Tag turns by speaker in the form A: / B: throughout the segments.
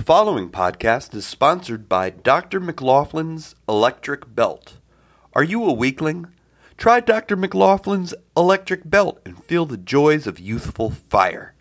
A: following podcast is sponsored by Dr. McLaughlin's Electric Belt. Are you a weakling? Try Dr. McLaughlin's Electric Belt and feel the joys of youthful fire.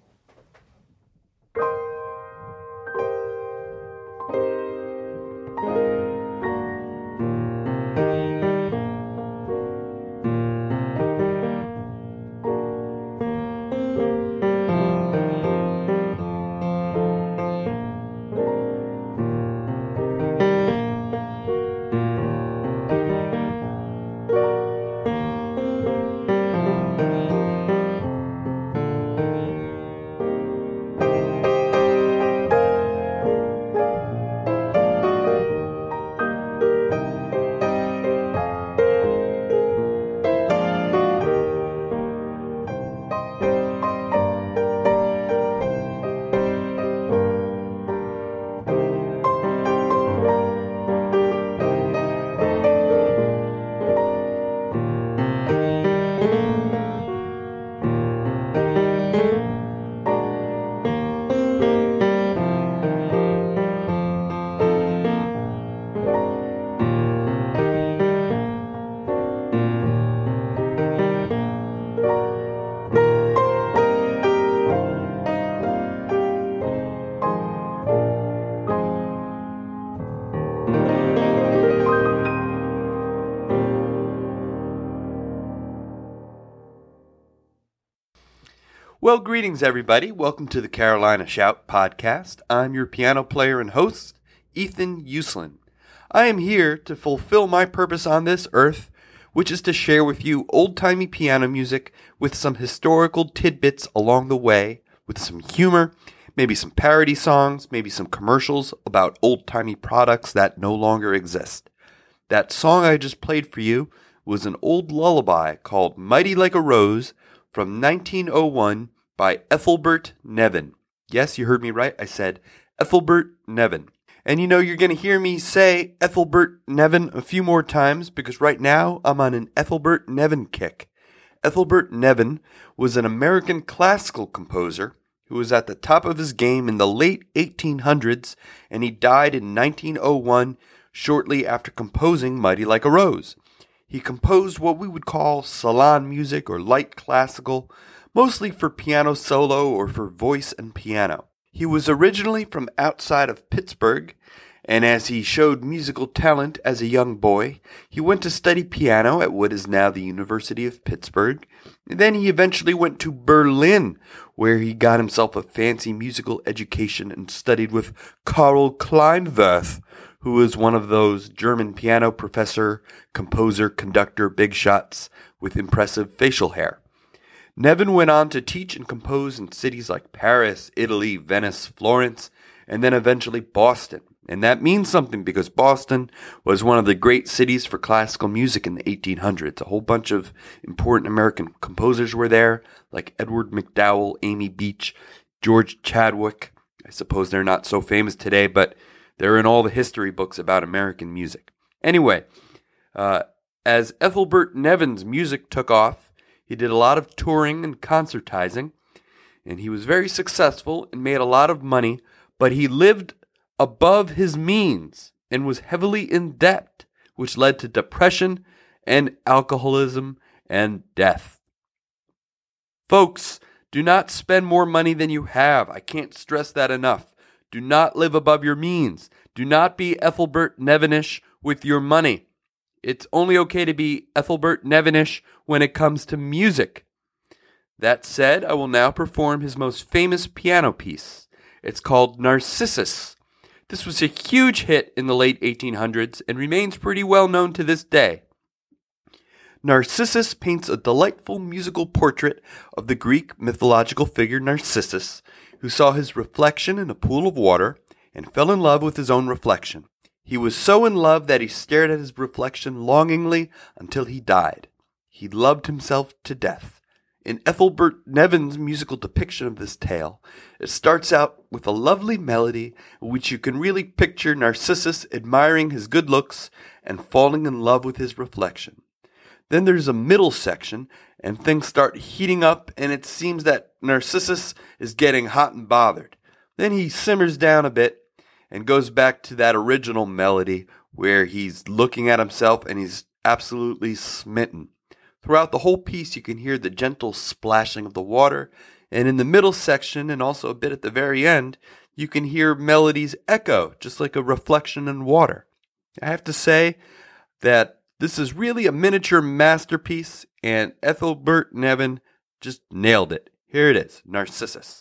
A: Well, greetings, everybody. Welcome to the Carolina Shout podcast. I'm your piano player and host, Ethan Uslan. I am here to fulfill my purpose on this earth, which is to share with you old-timey piano music with some historical tidbits along the way, with some humor, maybe some parody songs, maybe some commercials about old-timey products that no longer exist. That song I just played for you was an old lullaby called Mighty Like a Rose from 1901 by Ethelbert Nevin. Yes, you heard me right. I said Ethelbert Nevin. And you know, you're going to hear me say Ethelbert Nevin a few more times because right now I'm on an Ethelbert Nevin kick. Ethelbert Nevin was an American classical composer who was at the top of his game in the late 1800s, and he died in 1901 shortly after composing Mighty Like a Rose. He composed what we would call salon music or light classical, mostly for piano solo or for voice and piano. He was originally from outside of Pittsburgh, and as he showed musical talent as a young boy, he went to study piano at what is now the University of Pittsburgh. And then he eventually went to Berlin, where he got himself a fancy musical education and studied with Karl Kleinwerth, who was one of those German piano professor, composer, conductor big shots with impressive facial hair. Nevin went on to teach and compose in cities like Paris, Italy, Venice, Florence, and then eventually Boston. And that means something because Boston was one of the great cities for classical music in the 1800s. A whole bunch of important American composers were there, like Edward MacDowell, Amy Beach, George Chadwick. I suppose they're not so famous today, but they're in all the history books about American music. Anyway, as Ethelbert Nevin's music took off, he did a lot of touring and concertizing, and he was very successful and made a lot of money, but he lived above his means and was heavily in debt, which led to depression and alcoholism and death. Folks, do not spend more money than you have. I can't stress that enough. Do not live above your means. Do not be Ethelbert Nevinish with your money. It's only okay to be Ethelbert Nevinish when it comes to music. That said, I will now perform his most famous piano piece. It's called Narcissus. This was a huge hit in the late 1800s and remains pretty well known to this day. Narcissus paints a delightful musical portrait of the Greek mythological figure Narcissus, who saw his reflection in a pool of water and fell in love with his own reflection. He was so in love that he stared at his reflection longingly until he died. He loved himself to death. In Ethelbert Nevin's musical depiction of this tale, it starts out with a lovely melody in which you can really picture Narcissus admiring his good looks and falling in love with his reflection. Then there's a middle section, and things start heating up, and it seems that Narcissus is getting hot and bothered. Then he simmers down a bit and goes back to that original melody where he's looking at himself and he's absolutely smitten. Throughout the whole piece, you can hear the gentle splashing of the water, and in the middle section and also a bit at the very end, you can hear melodies echo, just like a reflection in water. I have to say that this is really a miniature masterpiece, and Ethelbert Nevin just nailed it. Here it is, Narcissus.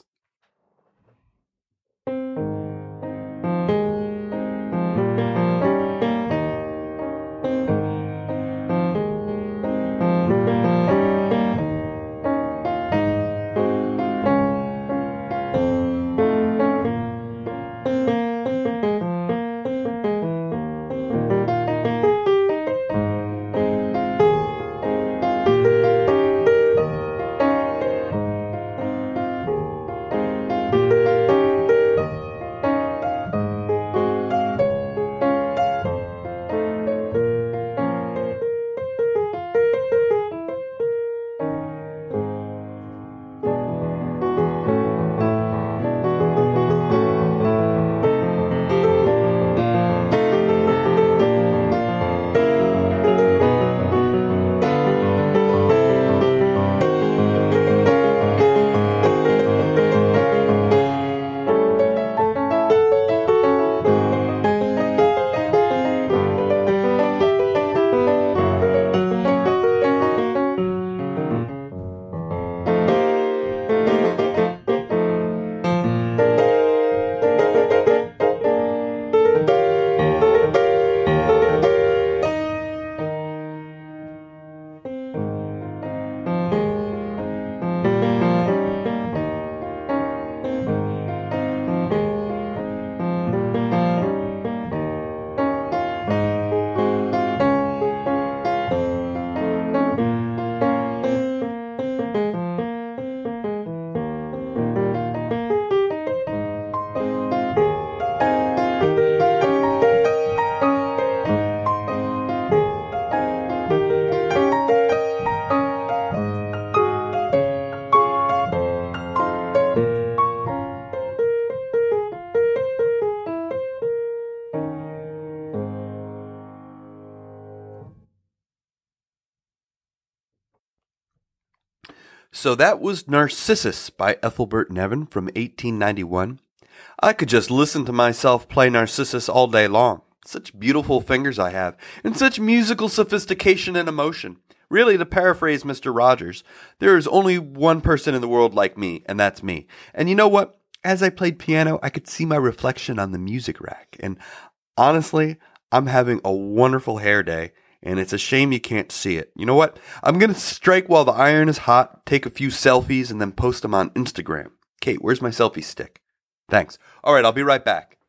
A: So that was Narcissus by Ethelbert Nevin from 1891. I could just listen to myself play Narcissus all day long. Such beautiful fingers I have, and such musical sophistication and emotion. Really, to paraphrase Mr. Rogers, there is only one person in the world like me, and that's me. And you know what? As I played piano, I could see my reflection on the music rack. And honestly, I'm having a wonderful hair day. And it's a shame you can't see it. You know what? I'm going to strike while the iron is hot, take a few selfies, and then post them on Instagram. Kate, where's my selfie stick? Thanks. All right, I'll be right back.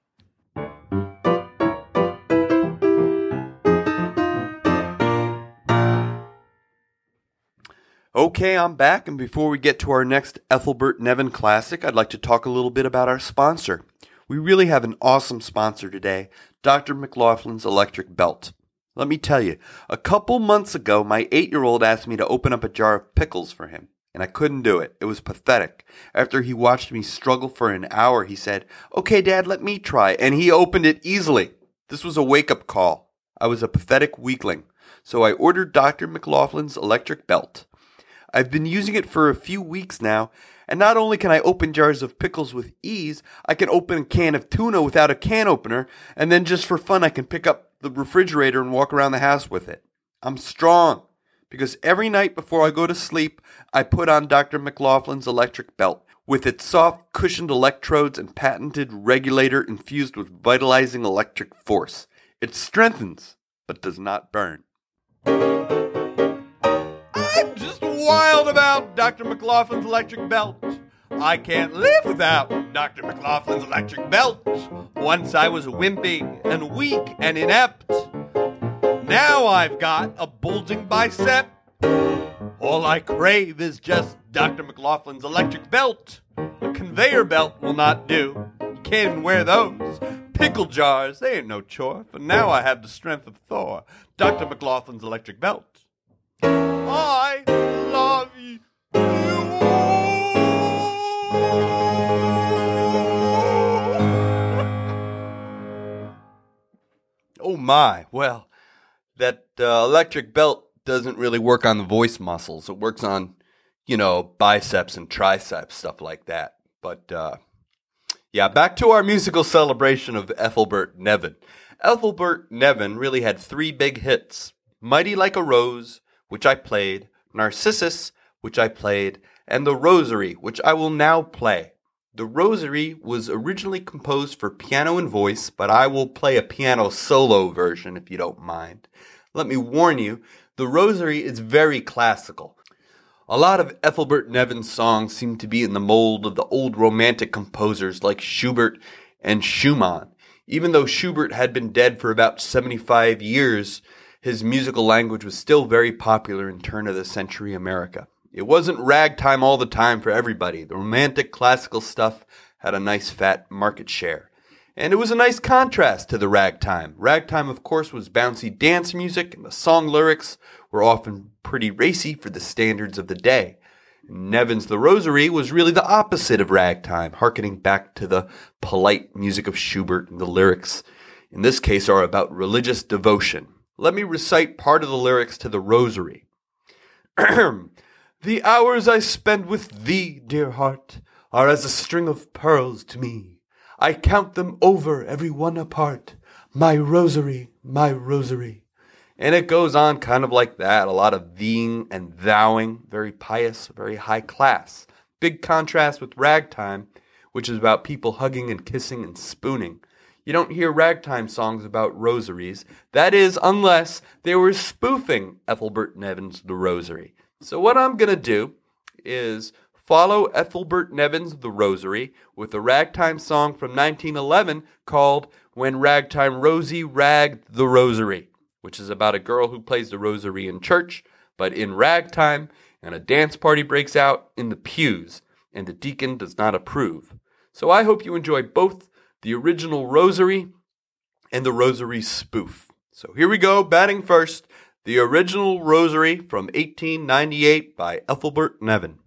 A: Okay, I'm back, and before we get to our next Ethelbert Nevin classic, I'd like to talk a little bit about our sponsor. We really have an awesome sponsor today, Dr. McLaughlin's Electric Belt. Let me tell you, a couple months ago, my 8-year-old asked me to open up a jar of pickles for him, and I couldn't do it. It was pathetic. After he watched me struggle for an hour, he said, "Okay, Dad, let me try," and he opened it easily. This was a wake-up call. I was a pathetic weakling, so I ordered Dr. McLaughlin's Electric Belt. I've been using it for a few weeks now, and not only can I open jars of pickles with ease, I can open a can of tuna without a can opener, and then just for fun I can pick up the refrigerator and walk around the house with it. I'm strong, because every night before I go to sleep, I put on Dr. McLaughlin's Electric Belt, with its soft cushioned electrodes and patented regulator infused with vitalizing electric force. It strengthens, but does not burn. I'm just wild about Dr. McLaughlin's Electric Belt. I can't live without Dr. McLaughlin's Electric Belt. Once I was wimpy and weak and inept. Now I've got a bulging bicep. All I crave is just Dr. McLaughlin's Electric Belt. A conveyor belt will not do. You can't even wear those. Pickle jars, they ain't no chore. For now I have the strength of Thor. Dr. McLaughlin's Electric Belt. I love you. my. Well, that electric belt doesn't really work on the voice muscles. It works on, biceps and triceps, stuff like that. But, yeah, back to our musical celebration of Ethelbert Nevin. Ethelbert Nevin really had 3 big hits. Mighty Like a Rose, which I played, Narcissus, which I played, and The Rosary, which I will now play. The Rosary was originally composed for piano and voice, but I will play a piano solo version if you don't mind. Let me warn you, The Rosary is very classical. A lot of Ethelbert Nevin's songs seem to be in the mold of the old romantic composers like Schubert and Schumann. Even though Schubert had been dead for about 75 years, his musical language was still very popular in turn-of-the-century America. It wasn't ragtime all the time for everybody. The romantic classical stuff had a nice fat market share. And it was a nice contrast to the ragtime. Ragtime, of course, was bouncy dance music, and the song lyrics were often pretty racy for the standards of the day. Nevin's The Rosary was really the opposite of ragtime, hearkening back to the polite music of Schubert, and the lyrics, in this case, are about religious devotion. Let me recite part of the lyrics to The Rosary. The hours I spend with thee, dear heart, are as a string of pearls to me. I count them over, every one apart. My rosary, my rosary. And it goes on kind of like that. A lot of theeing and thouing. Very pious, very high class. Big contrast with ragtime, which is about people hugging and kissing and spooning. You don't hear ragtime songs about rosaries. That is, unless they were spoofing Ethelbert Nevin's The Rosary. So what I'm going to do is follow Ethelbert Nevin's The Rosary with a ragtime song from 1911 called When Ragtime Rosie Ragged the Rosary, which is about a girl who plays the rosary in church, but in ragtime, and a dance party breaks out in the pews, and the deacon does not approve. So I hope you enjoy both the original Rosary and the Rosary spoof. So here we go, batting first. The original Rosary from 1898 by Ethelbert Nevin.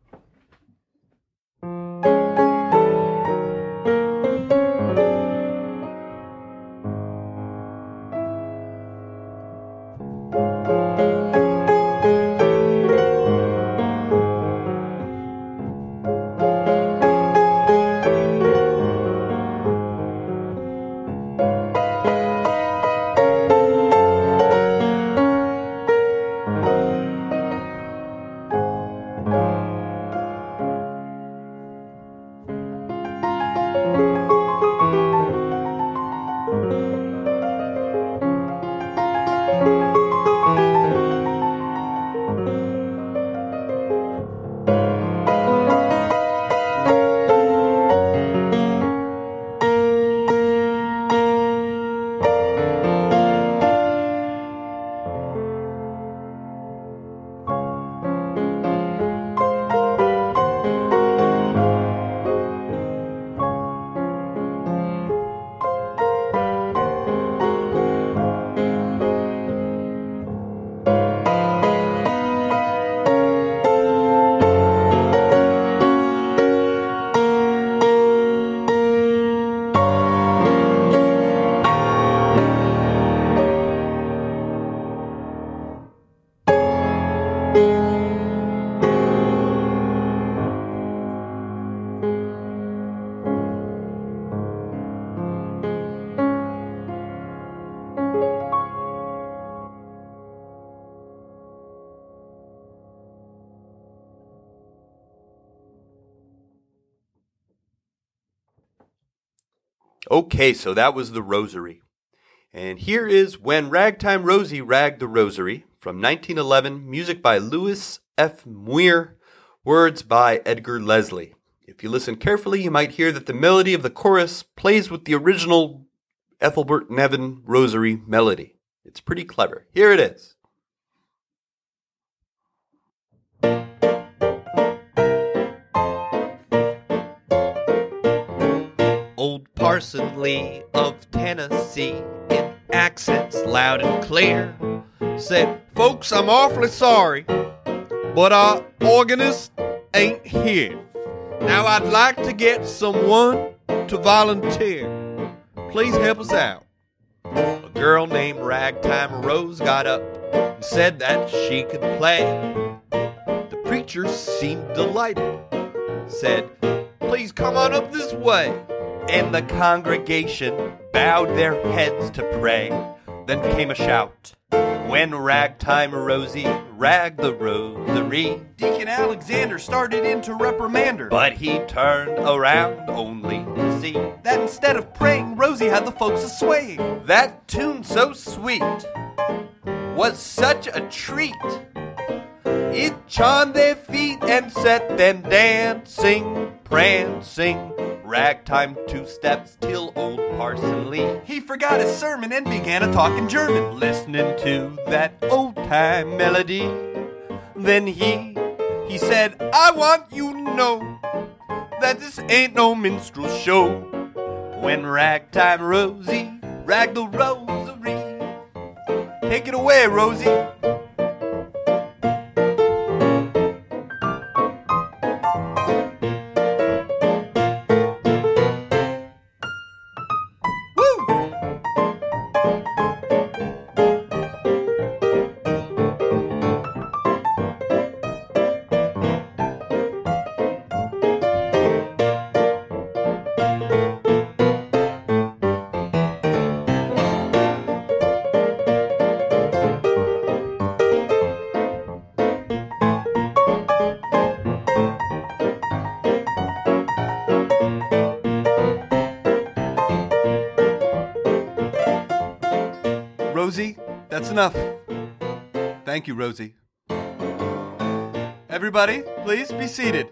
A: Okay, so that was The Rosary. And here is When Ragtime Rosie Ragged the Rosary from 1911, music by Louis F. Muir, words by Edgar Leslie. If you listen carefully, you might hear that the melody of the chorus plays with the original Ethelbert Nevin Rosary melody. It's pretty clever. Here it is.
B: Old Parson Lee of Tennessee, in accents loud and clear, said, "Folks, I'm awfully sorry, but our organist ain't here. Now I'd like to get someone to volunteer. Please help us out." A girl named Ragtime Rose got up and said that she could play. The preacher seemed delighted, said, "Please come on up this way."
A: And the congregation bowed their heads to pray. Then came a shout, when Ragtime Rosie ragged the rosary.
C: Deacon Alexander started in to reprimand her,
A: But he turned around only to see
C: that instead of praying, Rosie had the folks a-swaying.
A: that tune so sweet was such a treat. It charmed their feet and set them dancing, prancing. Ragtime 2 steps till old Parson Lee,
C: He forgot his sermon and began a talking German.
A: listening to that old-time melody. Then he said, "I want you to know that this ain't no minstrel show." When Ragtime Rosie ragged the rosary. Take it away, Rosie.
C: Rosie, that's enough. Thank you, Rosie. Everybody, please be seated.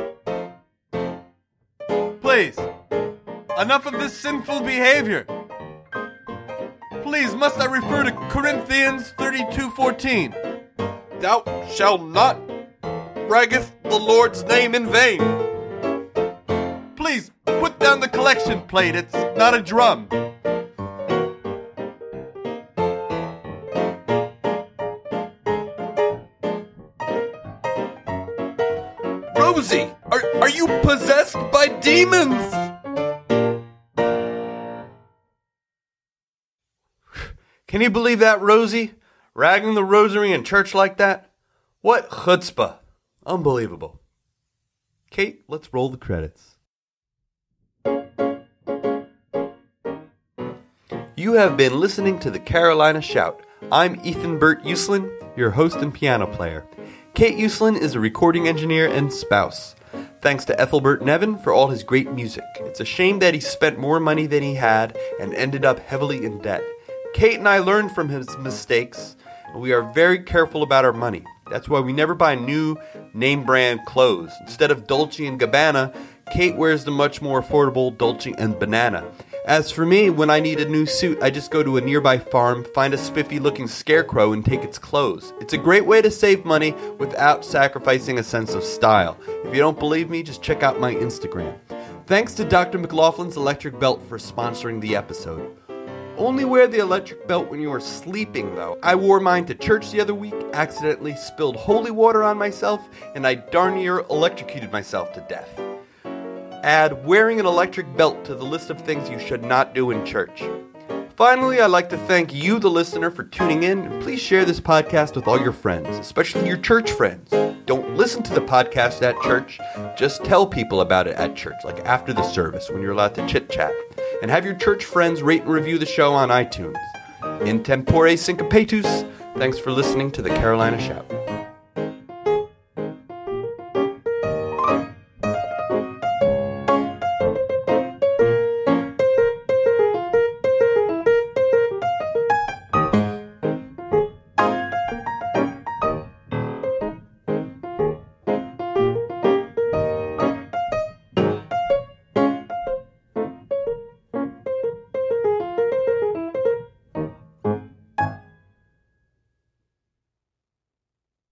C: Please, enough of this sinful behavior. Please, must I refer to Corinthians 32:14?
A: Thou shalt not braggeth the Lord's name in vain.
C: Please, put down the collection plate. It's not a drum.
A: Rosie, are you possessed by demons? Can you believe that, Rosie? Ragging the rosary in church like that? What chutzpah. Unbelievable. Kate, let's roll the credits. You have been listening to the Carolina Shout. I'm Ethan Burt Uslan, your host and piano player. Kate Uslan is a recording engineer and spouse. Thanks to Ethelbert Nevin for all his great music. It's a shame that he spent more money than he had and ended up heavily in debt. Kate and I learned from his mistakes, and we are very careful about our money. That's why we never buy new name brand clothes. Instead of Dolce & Gabbana, Kate wears the much more affordable Dolce & Banana. As for me, when I need a new suit, I just go to a nearby farm, find a spiffy-looking scarecrow, and take its clothes. It's a great way to save money without sacrificing a sense of style. If you don't believe me, just check out my Instagram. Thanks to Dr. McLaughlin's Electric Belt for sponsoring the episode. Only wear the electric belt when you are sleeping, though. I wore mine to church the other week, accidentally spilled holy water on myself, and I darn near electrocuted myself to death. Add wearing an electric belt to the list of things you should not do in church. Finally, I'd like to thank you, the listener, for tuning in, and please share this podcast with all your friends, especially your church friends. Don't listen to the podcast at church, just tell people about it at church, like after the service when you're allowed to chit-chat. And have your church friends rate and review the show on iTunes. In tempore syncopatus, thanks for listening to the Carolina Shout.